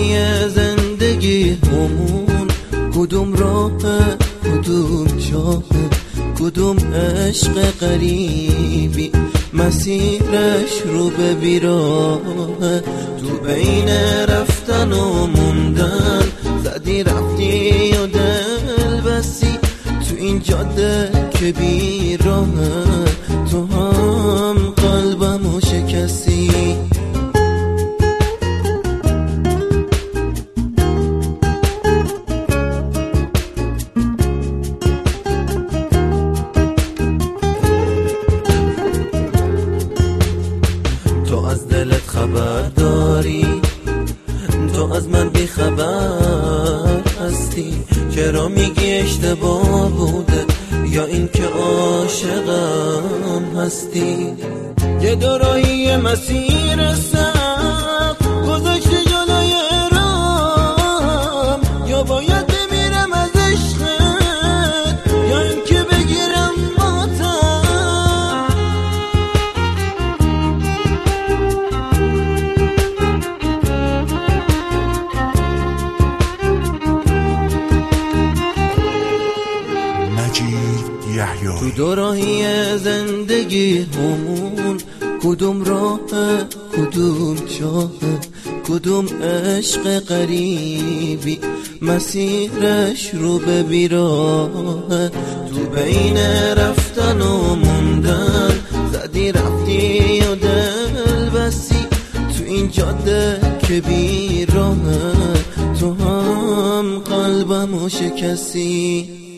راهی زندگی همون، کدوم راه، کدوم جاه، کدوم عشق غریبی مسیرش رو به بیراه. تو بین رفتن و موندن زدی رفتی و دل بستی، تو این جاده که بیراه تو هم قلبمو شکستی. تو از دلت خبر داری، تو از من بی خبر هستی. چرا میگی اشتباه بوده یا این که عاشقم هستی؟ یه دوراهی مسیر سخت گذاشتی جلوی رام، یا باید بمیرم از عشقت یا این که بگیرم ماتم. تو دوراهی زندگی همون، کدوم راه، کدوم جاه، کدوم عشق غریبی مسیرش رو به بیراه. تو بین رفتن و موندن زدی رفتی و دل بستی، تو این جاده که بیراه تو هم قلبمو شکستی.